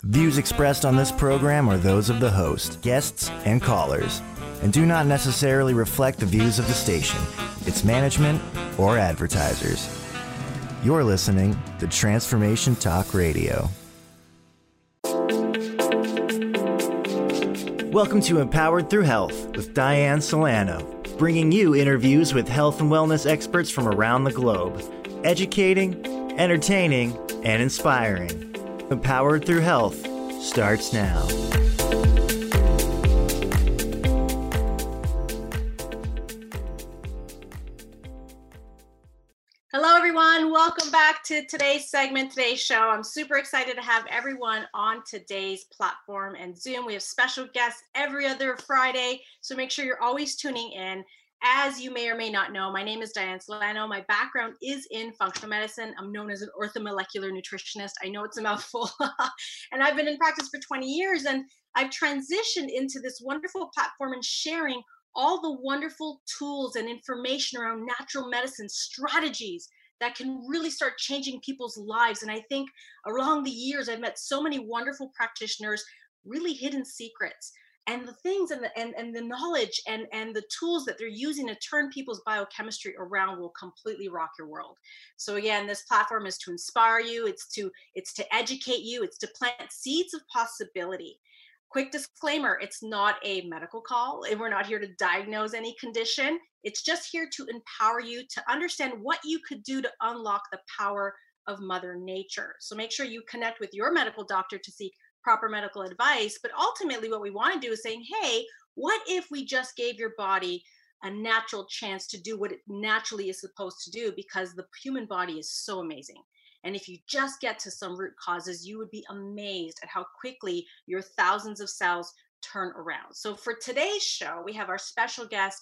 Views expressed on this program are those of the host, guests, and callers, and do not necessarily reflect the views of the station, its management, or advertisers. You're listening to Transformation Talk Radio. Welcome to Empowered Through Health with Diane Solano, bringing you interviews with health and wellness experts from around the globe, educating, entertaining, and inspiring. Empowered Through Health starts now. Hello, everyone. Welcome back to today's segment, today's show. I'm super excited to have everyone on today's platform and Zoom. We have special guests every other Friday, so make sure you're always tuning in. As you may or may not know, my name is Diane Solano. My background is in functional medicine. I'm known as an orthomolecular nutritionist. I know it's a mouthful. And I've been in practice for 20 years, and I've transitioned into this wonderful platform and sharing all the wonderful tools and information around natural medicine strategies that can really start changing people's lives. And I think along the years, I've met so many wonderful practitioners, really hidden secrets, and the things and the knowledge and the tools that they're using to turn people's biochemistry around will completely rock your world. So again, this platform is to inspire you, it's to educate you, it's to plant seeds of possibility. Quick disclaimer, it's not a medical call, and we're not here to diagnose any condition. It's just here to empower you to understand what you could do to unlock the power of Mother Nature. So make sure you connect with your medical doctor to seek proper medical advice. But ultimately, what we want to do is saying, hey, what if we just gave your body a natural chance to do what it naturally is supposed to do? Because the human body is so amazing. And if you just get to some root causes, you would be amazed at how quickly your thousands of cells turn around. So for today's show, we have our special guest,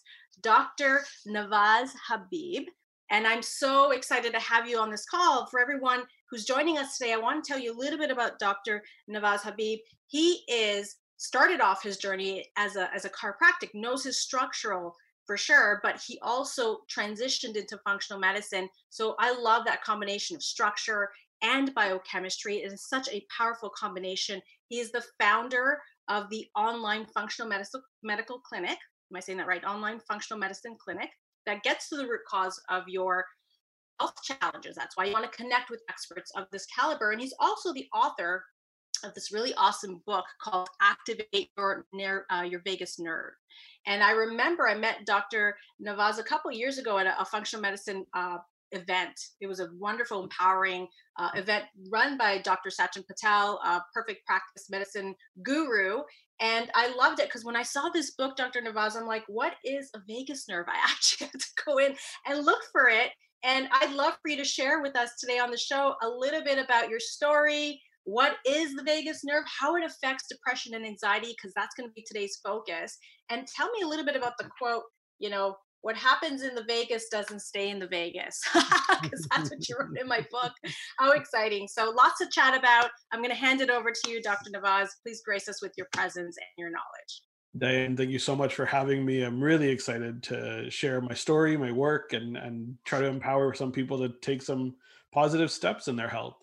Dr. Nawaz Habib. And I'm so excited to have you on this call. For everyone who's joining us today, I want to tell you a little bit about Dr. Nawaz Habib. He started off his journey as a chiropractic, knows his structural for sure, but he also transitioned into functional medicine. So I love that combination of structure and biochemistry. It is such a powerful combination. He is the founder of the online functional medical clinic. Am I saying that right? Online functional medicine clinic that gets to the root cause of your health challenges. That's why you want to connect with experts of this caliber. And he's also the author of this really awesome book called Activate Your Vagus Nerve. And I remember I met Dr. Nawaz a couple of years ago at a functional medicine event. It was a wonderful, empowering event run by Dr. Sachin Patel, a perfect practice medicine guru. And I loved it because when I saw this book, Dr. Nawaz, I'm like, what is a vagus nerve? I actually had to go in and look for it. And I'd love for you to share with us today on the show a little bit about your story. What is the vagus nerve? How it affects depression and anxiety, because that's going to be today's focus. And tell me a little bit about the quote, what happens in the Vegas doesn't stay in the Vegas, because that's what you wrote in my book. How exciting. So lots to chat about. I'm going to hand it over to you, Dr. Nawaz. Please grace us with your presence and your knowledge. Diane, thank you so much for having me. I'm really excited to share my story, my work, and try to empower some people to take some positive steps in their health.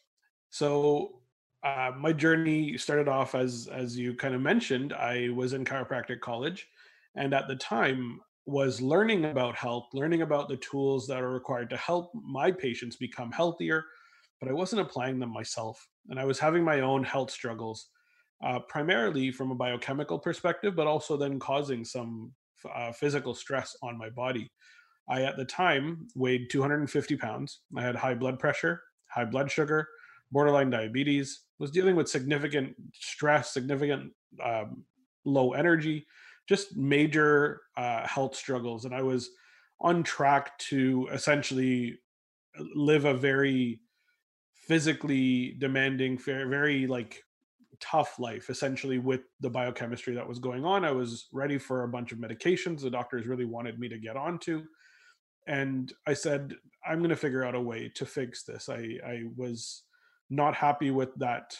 So my journey started off as you kind of mentioned. I was in chiropractic college, and at the time was learning about health, learning about the tools that are required to help my patients become healthier, but I wasn't applying them myself. And I was having my own health struggles, primarily from a biochemical perspective, but also then causing some physical stress on my body. I, at the time, weighed 250 pounds. I had high blood pressure, high blood sugar, borderline diabetes, was dealing with significant stress, significant low energy, just major health struggles. And I was on track to essentially live a very physically demanding, very tough life, essentially, with the biochemistry that was going on. I was ready for a bunch of medications the doctors really wanted me to get onto. And I said, I'm going to figure out a way to fix this. I was not happy with that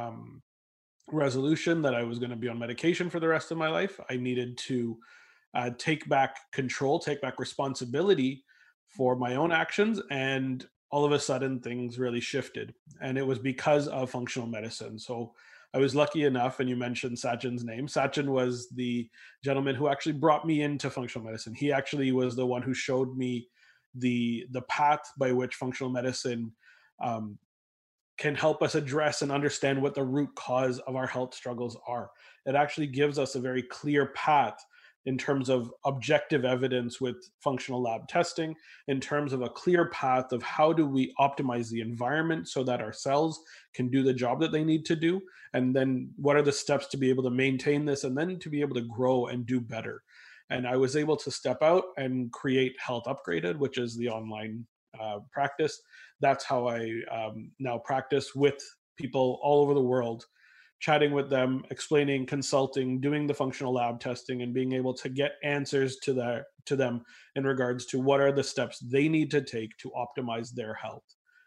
resolution that I was going to be on medication for the rest of my life. I needed to take back control, take back responsibility for my own actions, and all of a sudden things really shifted. And it was because of functional medicine. So I was lucky enough, and you mentioned Sachin's name. Sachin was the gentleman who actually brought me into functional medicine. He actually was the one who showed me the path by which functional medicine um, can help us address and understand what the root cause of our health struggles are. It actually gives us a very clear path in terms of objective evidence with functional lab testing, in terms of a clear path of how do we optimize the environment so that our cells can do the job that they need to do, and then what are the steps to be able to maintain this and then to be able to grow and do better. And I was able to step out and create Health Upgraded, which is the online practice. That's how I now practice with people all over the world, chatting with them, explaining, consulting, doing the functional lab testing, and being able to get answers to them in regards to what are the steps they need to take to optimize their health.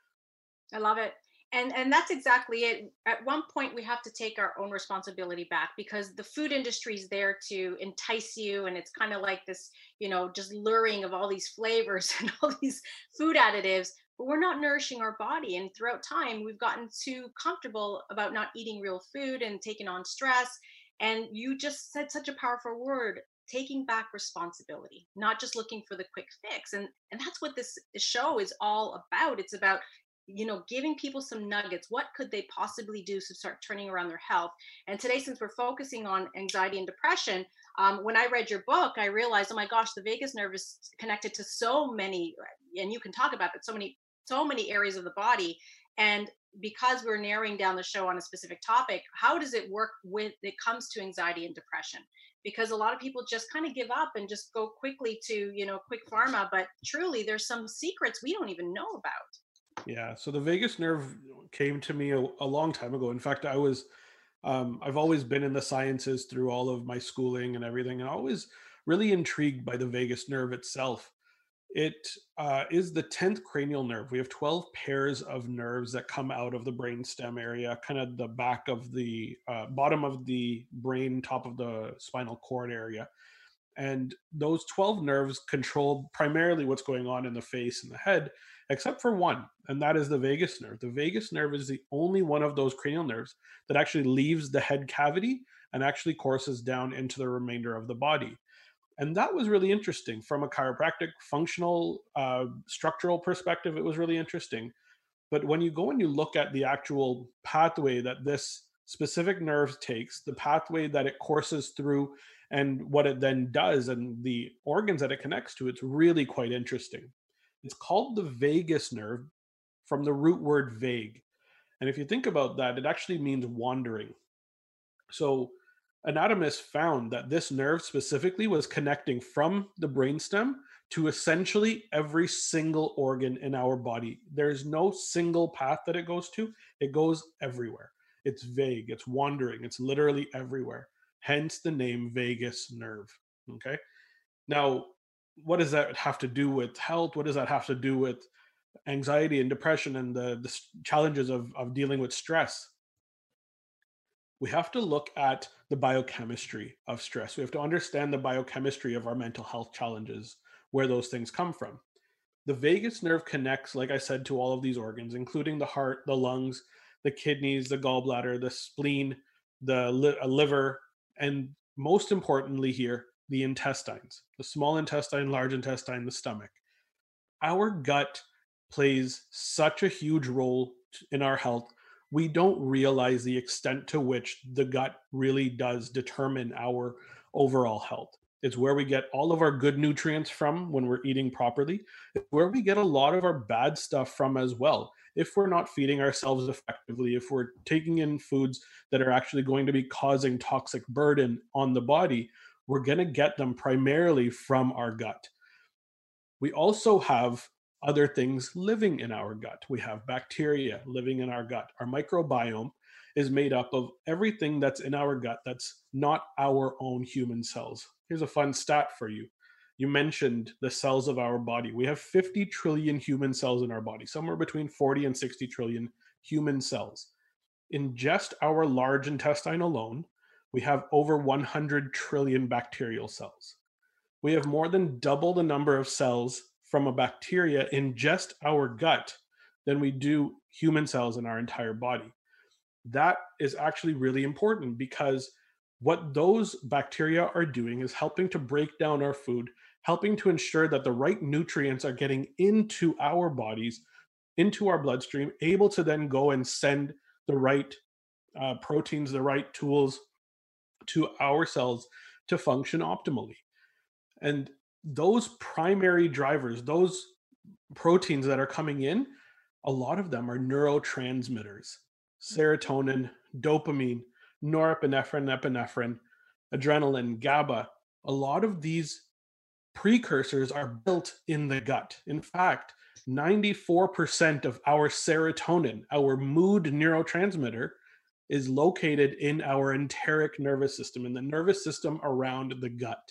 I love it. And that's exactly it. At one point, we have to take our own responsibility back, because the food industry is there to entice you. And it's kind of like this, just luring of all these flavors and all these food additives, but we're not nourishing our body. And throughout time, we've gotten too comfortable about not eating real food and taking on stress. And you just said such a powerful word: taking back responsibility, not just looking for the quick fix. And that's what this show is all about. It's about giving people some nuggets. What could they possibly do to start turning around their health? And today, since we're focusing on anxiety and depression, when I read your book, I realized, oh my gosh, the vagus nerve is connected to so many, and you can talk about it, so many areas of the body. And because we're narrowing down the show on a specific topic, how does it work when it comes to anxiety and depression? Because a lot of people just kind of give up and just go quickly to, quick pharma, but truly there's some secrets we don't even know about. Yeah, so the vagus nerve came to me a long time ago. In fact, I've always been in the sciences through all of my schooling and everything, and always really intrigued by the vagus nerve itself. It is the 10th cranial nerve. We have 12 pairs of nerves that come out of the brainstem area, kind of the back of the bottom of the brain, top of the spinal cord area. And those 12 nerves control primarily what's going on in the face and the head, except for one, and that is the vagus nerve. The vagus nerve is the only one of those cranial nerves that actually leaves the head cavity and actually courses down into the remainder of the body. And that was really interesting from a chiropractic functional structural perspective. It was really interesting. But when you go and you look at the actual pathway that this specific nerve takes, the pathway that it courses through, and what it then does, and the organs that it connects to, it's really quite interesting. It's called the vagus nerve from the root word vague. And if you think about that, it actually means wandering. So anatomists found that this nerve specifically was connecting from the brainstem to essentially every single organ in our body. There's no single path that it goes to, it goes everywhere. It's vague, it's wandering, it's literally everywhere. Hence the name vagus nerve. Okay. Now, what does that have to do with health? What does that have to do with anxiety and depression and the challenges of dealing with stress? We have to look at the biochemistry of stress. We have to understand the biochemistry of our mental health challenges, where those things come from. The vagus nerve connects, like I said, to all of these organs, including the heart, the lungs, the kidneys, the gallbladder, the spleen, the liver, and most importantly here, the intestines, the small intestine, large intestine, the stomach. Our gut plays such a huge role in our health. We don't realize the extent to which the gut really does determine our overall health. It's where we get all of our good nutrients from when we're eating properly. It's where we get a lot of our bad stuff from as well. If we're not feeding ourselves effectively, if we're taking in foods that are actually going to be causing toxic burden on the body, we're going to get them primarily from our gut. We also have other things living in our gut. We have bacteria living in our gut. Our microbiome is made up of everything that's in our gut that's not our own human cells. Here's a fun stat for you. You mentioned the cells of our body. We have 50 trillion human cells in our body, somewhere between 40 and 60 trillion human cells. In just our large intestine alone, we have over 100 trillion bacterial cells. We have more than double the number of cells from a bacteria in just our gut than we do human cells in our entire body. That is actually really important because what those bacteria are doing is helping to break down our food, helping to ensure that the right nutrients are getting into our bodies, into our bloodstream, able to then go and send the right proteins, the right tools to our cells to function optimally. And those primary drivers, those proteins that are coming in, a lot of them are neurotransmitters: serotonin, dopamine, norepinephrine, epinephrine, adrenaline, GABA. A lot of these precursors are built in the gut. In fact, 94% of our serotonin, our mood neurotransmitter, is located in our enteric nervous system, in the nervous system around the gut.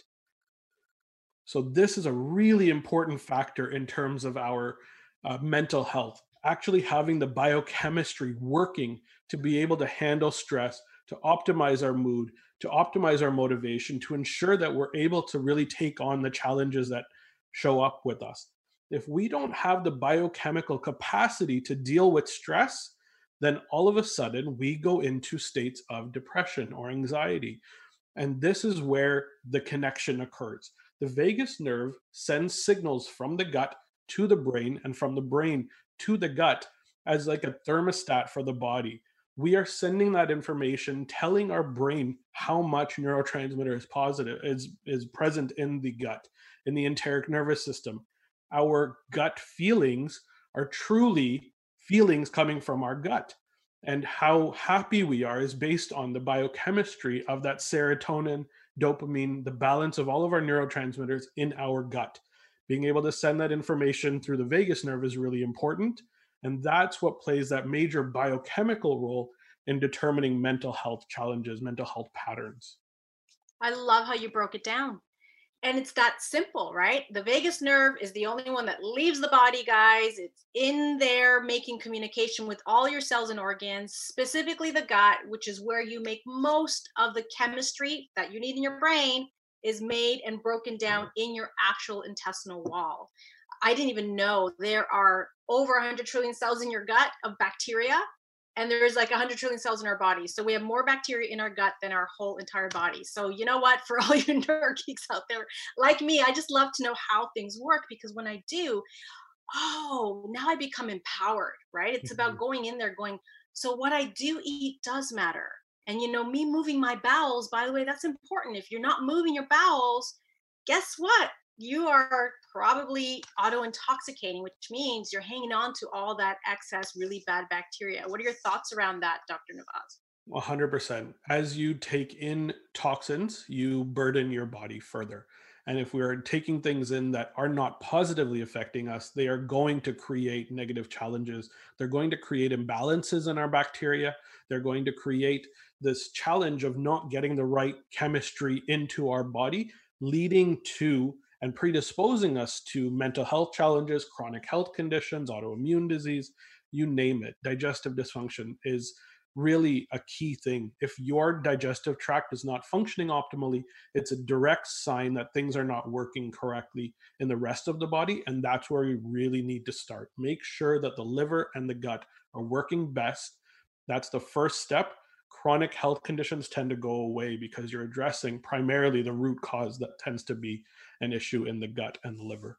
So, this is a really important factor in terms of our mental health. Actually, having the biochemistry working to be able to handle stress, to optimize our mood, to optimize our motivation, to ensure that we're able to really take on the challenges that show up with us. If we don't have the biochemical capacity to deal with stress, then all of a sudden we go into states of depression or anxiety. And this is where the connection occurs. The vagus nerve sends signals from the gut to the brain and from the brain to the gut as like a thermostat for the body. We are sending that information, telling our brain how much neurotransmitter is positive, is present in the gut, in the enteric nervous system. Our gut feelings are truly feelings coming from our gut. And how happy we are is based on the biochemistry of that serotonin, dopamine, the balance of all of our neurotransmitters in our gut. Being able to send that information through the vagus nerve is really important. And that's what plays that major biochemical role in determining mental health challenges, mental health patterns. I love how you broke it down. And it's that simple, right? The vagus nerve is the only one that leaves the body, guys. It's in there making communication with all your cells and organs, specifically the gut, which is where you make most of the chemistry that you need in your brain, is made and broken down in your actual intestinal wall. I didn't even know there are over 100 trillion cells in your gut of bacteria, and there's like 100 trillion cells in our body. So we have more bacteria in our gut than our whole entire body. So you know what, for all you nerd geeks out there like me, I just love to know how things work, because when I do, oh, now I become empowered, right? It's about Mhm. going in there going, so what I do eat does matter. And me moving my bowels, by the way, that's important. If you're not moving your bowels, guess what? You are probably auto intoxicating, which means you're hanging on to all that excess really bad bacteria. What are your thoughts around that, Dr. Navaz? 100%. As you take in toxins, you burden your body further. And if we're taking things in that are not positively affecting us, they are going to create negative challenges. They're going to create imbalances in our bacteria. They're going to create this challenge of not getting the right chemistry into our body, leading to and predisposing us to mental health challenges, chronic health conditions, autoimmune disease, you name it. Digestive dysfunction is really a key thing. If your digestive tract is not functioning optimally, it's a direct sign that things are not working correctly in the rest of the body. And that's where you really need to start. Make sure that the liver and the gut are working best. That's the first step. Chronic health conditions tend to go away because you're addressing primarily the root cause that tends to be an issue in the gut and the liver.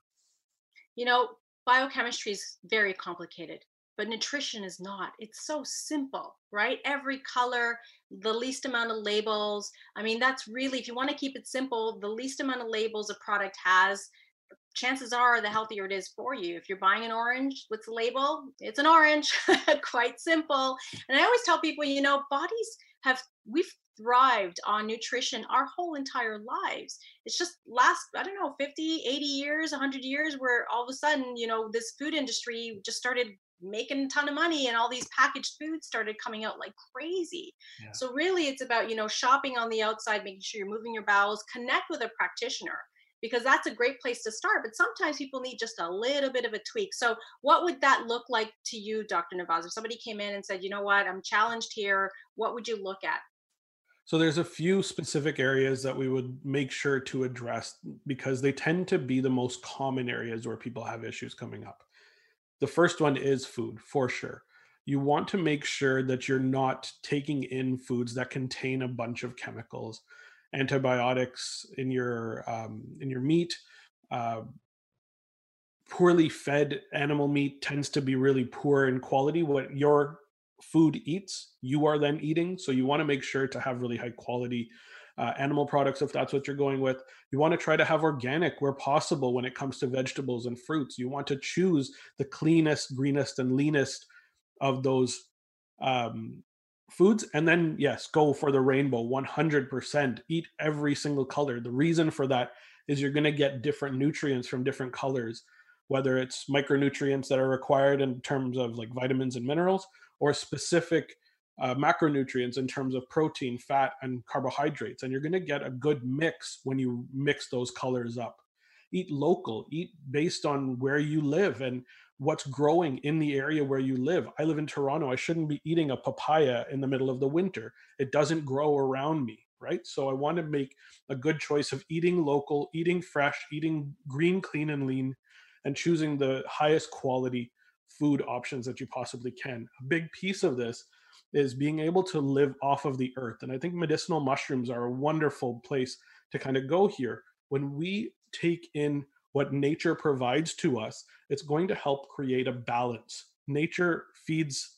You know, Biochemistry is very complicated, but nutrition is not. It's so simple, right? Every color, the least amount of labels. I mean, that's really, if you want to keep it simple, the least amount of labels a product has, chances are the healthier it is for you. If you're buying an orange, what's the label? It's an orange. Quite simple. And I always tell people, bodies we've thrived on nutrition our whole entire lives. It's just last, I don't know, 50, 80 years, 100 years, where all of a sudden, this food industry just started making a ton of money, and all these packaged foods started coming out like crazy. Yeah. So really it's about, shopping on the outside, making sure you're moving your bowels, connect with a practitioner, because that's a great place to start. But sometimes people need just a little bit of a tweak. So what would that look like to you, Dr. Navaz? If somebody came in and said, you know what, I'm challenged here, what would you look at? So there's a few specific areas that we would make sure to address because they tend to be the most common areas where people have issues coming up. The first one is food, for sure. You want to make sure that you're not taking in foods that contain a bunch of chemicals, antibiotics in your meat. Uh, Poorly fed animal meat tends to be really poor in quality. What your food eats, you are then eating. So you want to make sure to have really high quality animal products if that's what you're going with. You want to try to have organic where possible when it comes to vegetables and fruits. You want to choose the cleanest, greenest, and leanest of those um, foods. And then, yes, go for the rainbow 100%. Eat every single color. The reason for that is you're going to get different nutrients from different colors, whether it's micronutrients that are required in terms of like vitamins and minerals, or specific macronutrients in terms of protein, fat, and carbohydrates. And you're going to get a good mix when you mix those colors up. Eat local, eat based on where you live and what's growing in the area where you live. I live in Toronto. I shouldn't be eating a papaya in the middle of the winter. It doesn't grow around me, right? So I want to make a good choice of eating local, eating fresh, eating green, clean, and lean, and choosing the highest quality food options that you possibly can. A big piece of this is being able to live off of the earth. And I think medicinal mushrooms are a wonderful place to kind of go here. When we take in what nature provides to us, it's going to help create a balance. Nature feeds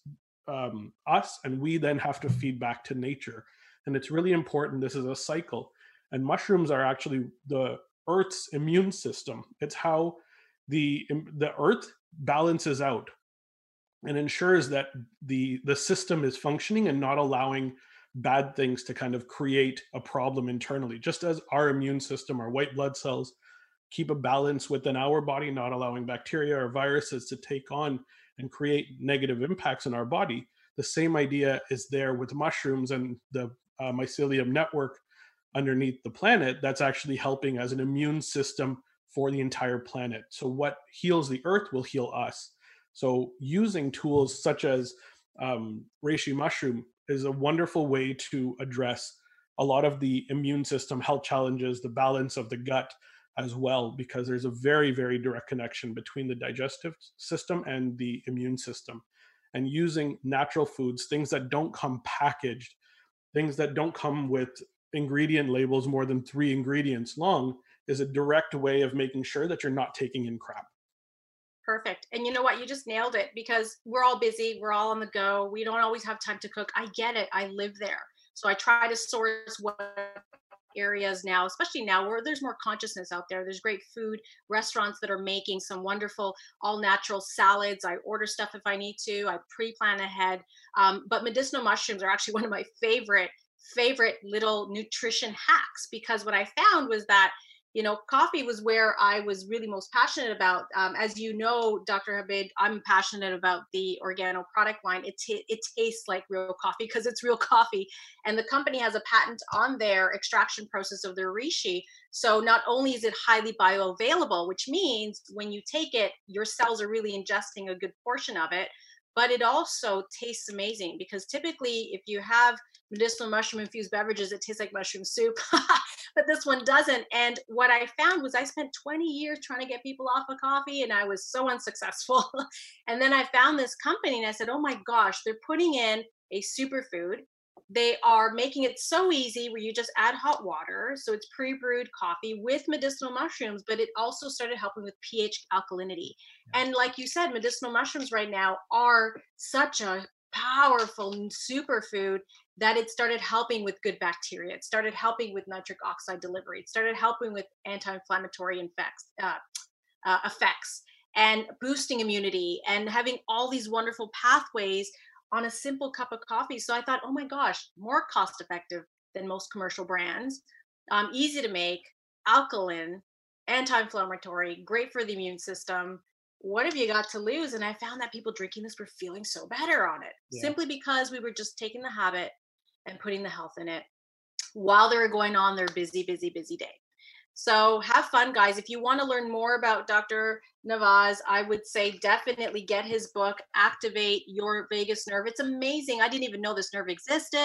us, and we then have to feed back to nature. And it's really important. This is a cycle. And mushrooms are actually the earth's immune system. It's how the earth balances out and ensures that the system is functioning and not allowing bad things to kind of create a problem internally. Just as our immune system, our white blood cells, keep a balance within our body, not allowing bacteria or viruses to take on and create negative impacts in our body, the same idea is there with mushrooms and the mycelium network underneath the planet that's actually helping as an immune system for the entire planet. So what heals the earth will heal us. So using tools such as reishi mushroom is a wonderful way to address a lot of the immune system health challenges, the balance of the gut as well, because there's a very, very direct connection between the digestive system and the immune system. And using natural foods, things that don't come packaged, things that don't come with ingredient labels more than 3 ingredients long, is a direct way of making sure that you're not taking in crap. Perfect. And you know what? You just nailed it, because we're all busy. We're all on the go. We don't always have time to cook. I get it. I live there. So I try to source what areas now, especially now where there's more consciousness out there. There's great food restaurants that are making some wonderful all natural salads. I order stuff if I need to. I pre-plan ahead. But medicinal mushrooms are actually one of my favorite little nutrition hacks, because what I found was that, you know, coffee was where I was really most passionate about. As you know, Dr. Habib, I'm passionate about the Organo product line. It tastes like real coffee because it's real coffee. And the company has a patent on their extraction process of their reishi. So not only is it highly bioavailable, which means when you take it, your cells are really ingesting a good portion of it, but it also tastes amazing, because typically if you have medicinal mushroom infused beverages, it tastes like mushroom soup. But this one doesn't. And what I found was I spent 20 years trying to get people off of coffee, and I was so unsuccessful. And then I found this company and I said, oh my gosh, they're putting in a superfood. They are making it so easy where you just add hot water. So it's pre-brewed coffee with medicinal mushrooms, but it also started helping with pH alkalinity. And like you said, medicinal mushrooms right now are such a powerful superfood that it started helping with good bacteria. It started helping with nitric oxide delivery. It started helping with anti-inflammatory effects and boosting immunity and having all these wonderful pathways on a simple cup of coffee. So I thought, oh my gosh, more cost effective than most commercial brands, easy to make, alkaline, anti-inflammatory, great for the immune system. What have you got to lose? And I found that people drinking this were feeling so better on it, simply because we were just taking the habit and putting the health in it while they were going on their busy day. So have fun, guys. If you want to learn more about Dr. Navaz, I would say definitely get his book, Activate Your Vagus Nerve. It's amazing. I didn't even know this nerve existed.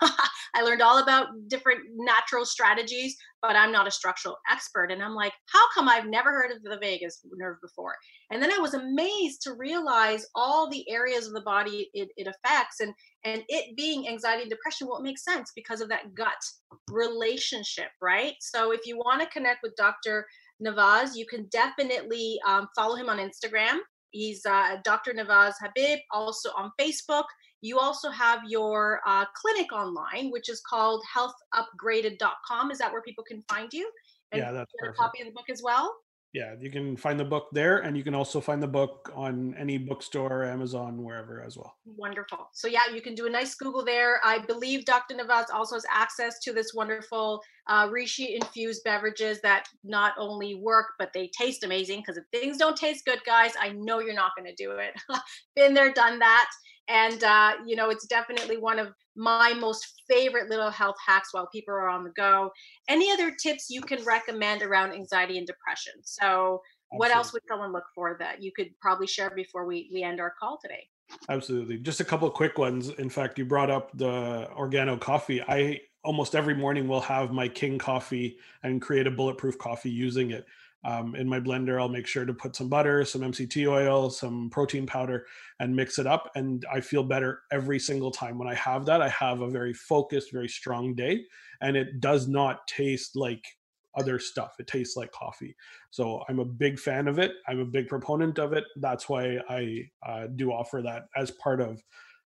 I learned all about different natural strategies, but I'm not a structural expert. And I'm like, how come I've never heard of the vagus nerve before? And then I was amazed to realize all the areas of the body it affects, and it being anxiety and depression, well, it makes sense because of that gut relationship, right? So if you want to connect with Dr. Navaz, you can definitely follow him on Instagram. He's Dr. Navaz Habib, also on Facebook. You also have your clinic online, which is called healthupgraded.com. Is that where people can find you? And Yeah, that's get a perfect. copy of the book as well? Yeah, you can find the book there, and you can also find the book on any bookstore, Amazon, wherever as well. Wonderful. So yeah, you can do a nice Google there. I believe Dr. Navaz also has access to this wonderful reishi infused beverages that not only work, but they taste amazing. Because if things don't taste good, guys, I know you're not going to do it. Been there, done that. And it's definitely one of my most favorite little health hacks while people are on the go. Any other tips you can recommend around anxiety and depression? So what else would someone look for that you could probably share before we end our call today? Absolutely. Just a couple of quick ones. In fact, you brought up the Organo coffee. I almost every morning will have my King coffee and create a bulletproof coffee using it. In my blender, I'll make sure to put some butter, some MCT oil, some protein powder, and mix it up. And I feel better every single time. When I have that, I have a very focused, very strong day. And it does not taste like other stuff. It tastes like coffee. So I'm a big fan of it. I'm a big proponent of it. That's why I do offer that as part of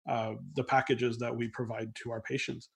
the packages that we provide to our patients.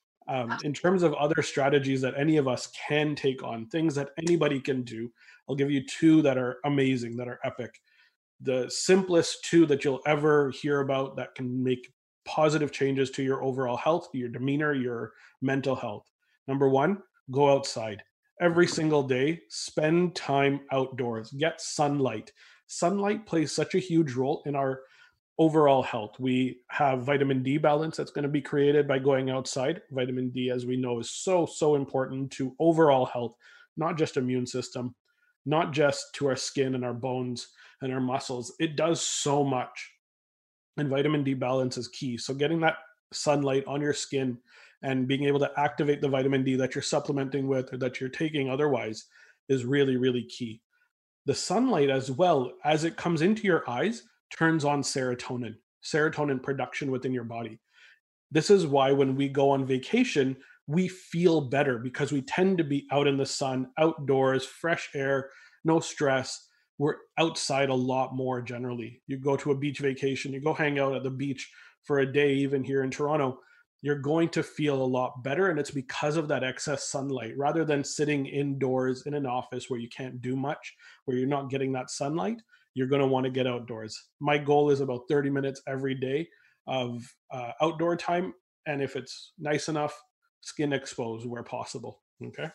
In terms of other strategies that any of us can take on, things that anybody can do, I'll give you two that are amazing, that are epic. The simplest two that you'll ever hear about that can make positive changes to your overall health, your demeanor, your mental health. Number one, go outside. Every single day, spend time outdoors, get sunlight. Sunlight plays such a huge role in our overall health. We have vitamin D balance that's going to be created by going outside. Vitamin D, as we know, is so important to overall health, not just immune system, not just to our skin and our bones and our muscles. It does so much. And vitamin D balance is key. So getting that sunlight on your skin and being able to activate the vitamin D that you're supplementing with or that you're taking otherwise is really, really key. The sunlight, as well as it comes into your eyes, turns on serotonin production within your body. This is why when we go on vacation, we feel better because we tend to be out in the sun, outdoors, fresh air, no stress. We're outside a lot more generally. You go to a beach vacation, you go hang out at the beach for a day, even here in Toronto, you're going to feel a lot better. And it's because of that excess sunlight rather than sitting indoors in an office where you can't do much, where you're not getting that sunlight. You're going to want to get outdoors. My goal is about 30 minutes every day of outdoor time. And if it's nice enough, skin exposed where possible. Okay.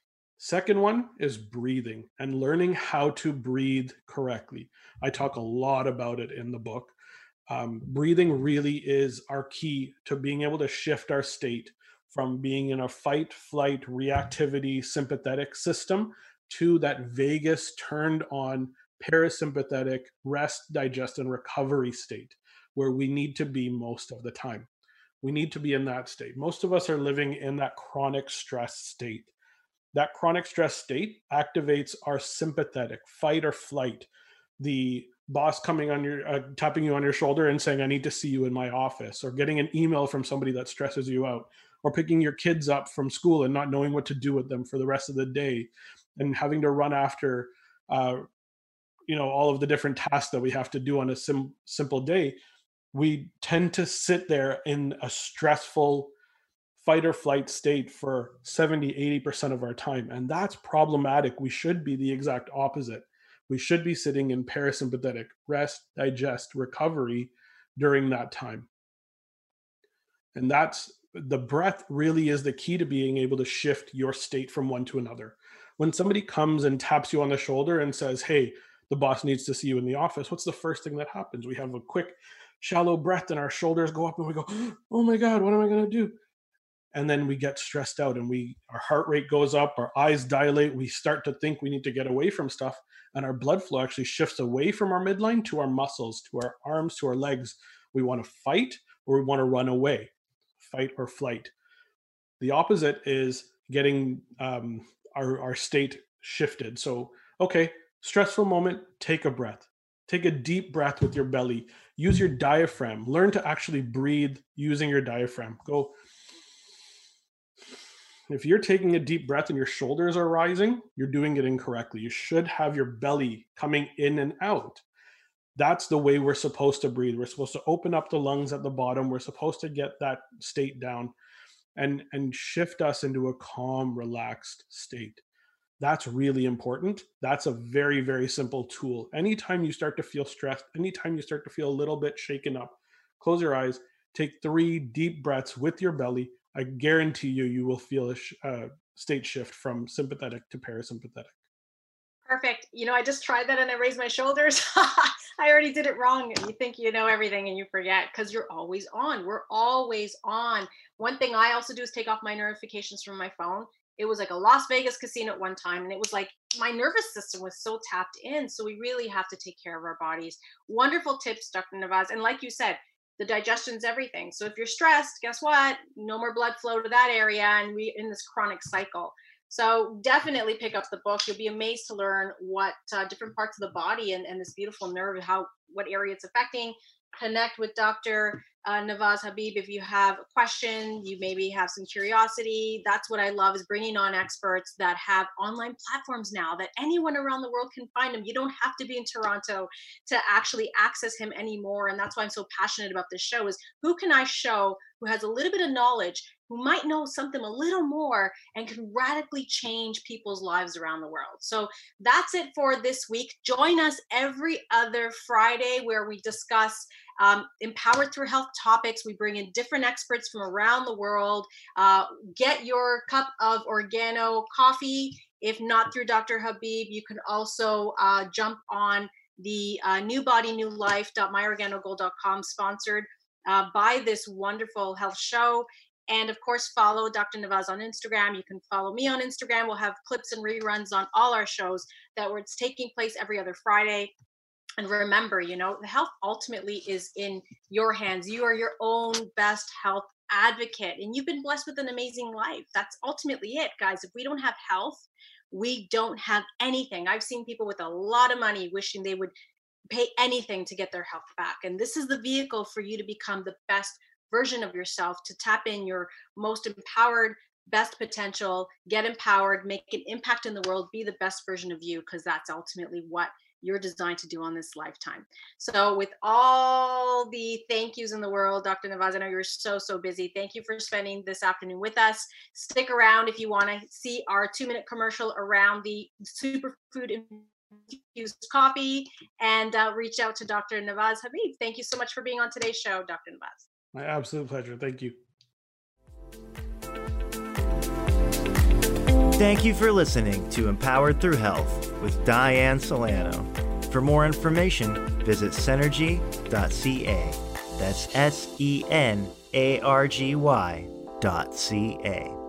Second one is breathing and learning how to breathe correctly. I talk a lot about it in the book. Breathing really is our key to being able to shift our state from being in a fight, flight, reactivity, sympathetic system to that vagus turned on parasympathetic rest, digest, and recovery state where we need to be most of the time. We need to be in that state. Most of us are living in that chronic stress state. That chronic stress state activates our sympathetic fight or flight. The boss coming on your tapping you on your shoulder and saying, I need to see you in my office, or getting an email from somebody that stresses you out, or picking your kids up from school and not knowing what to do with them for the rest of the day and having to run after all of the different tasks that we have to do on a simple day. We tend to sit there in a stressful fight or flight state for 70-80% of our time, and that's problematic. We should be the exact opposite. We should be sitting in parasympathetic rest, digest, recovery during that time. And that's the breath really is the key to being able to shift your state from one to another. When somebody comes and taps you on the shoulder and says, hey, the boss needs to see you in the office, what's the first thing that happens? We have a quick, shallow breath and our shoulders go up and we go, oh my God, what am I going to do? And then we get stressed out and our heart rate goes up, our eyes dilate, we start to think we need to get away from stuff, and our blood flow actually shifts away from our midline to our muscles, to our arms, to our legs. We want to fight or we want to run away, fight or flight. The opposite is getting our state shifted. So, okay, stressful moment, take a breath. Take a deep breath with your belly. Use your diaphragm. Learn to actually breathe using your diaphragm. Go. If you're taking a deep breath and your shoulders are rising, you're doing it incorrectly. You should have your belly coming in and out. That's the way we're supposed to breathe. We're supposed to open up the lungs at the bottom. We're supposed to get that state down and shift us into a calm, relaxed state. That's really important. That's a very, very simple tool. Anytime you start to feel stressed, anytime you start to feel a little bit shaken up, close your eyes, take 3 deep breaths with your belly. I guarantee you will feel a state shift from sympathetic to parasympathetic. Perfect. I just tried that and I raised my shoulders. I already did it wrong. You think you know everything and you forget because you're always on. We're always on. One thing I also do is take off my notifications from my phone. It was like a Las Vegas casino at one time, and it was like my nervous system was so tapped in. So we really have to take care of our bodies. Wonderful tips, Dr. Navaz. And like you said, the digestion's everything. So if you're stressed, guess what? No more blood flow to that area, and we in this chronic cycle. So definitely pick up the book. You'll be amazed to learn what different parts of the body and this beautiful nerve, what area it's affecting. Connect with Dr. Navaz Habib if you have a question, you maybe have some curiosity. That's what I love, is bringing on experts that have online platforms now that anyone around the world can find him. You don't have to be in Toronto to actually access him anymore. And that's why I'm so passionate about this show, is who can I show who has a little bit of knowledge, who might know something a little more and can radically change people's lives around the world. So that's it for this week. Join us every other Friday where we discuss Empowered Through Health topics. We bring in different experts from around the world. Get your cup of Organo coffee. If not through Dr. Habib, you can also jump on the newbodynewlife.myorganogold.com, sponsored by this wonderful health show. And of course, follow Dr. Navaz on Instagram. You can follow me on Instagram. We'll have clips and reruns on all our shows it's taking place every other Friday. And remember, the health ultimately is in your hands. You are your own best health advocate, and you've been blessed with an amazing life. That's ultimately it, guys. If we don't have health, we don't have anything. I've seen people with a lot of money wishing they would pay anything to get their health back. And this is the vehicle for you to become the best version of yourself, to tap in your most empowered, best potential, get empowered, make an impact in the world, be the best version of you, because that's ultimately what you're designed to do on this lifetime. So with all the thank yous in the world, Dr. Navaz, I know you're so busy. Thank you for spending this afternoon with us. Stick around if you want to see our 2-minute commercial around the superfood infused coffee, and reach out to Dr. Navaz Habib. Thank you so much for being on today's show, Dr. Navaz. My absolute pleasure. Thank you. Thank you for listening to Empowered Through Health with Diane Solano. For more information, visit Senergy.ca. That's SENARGY.ca.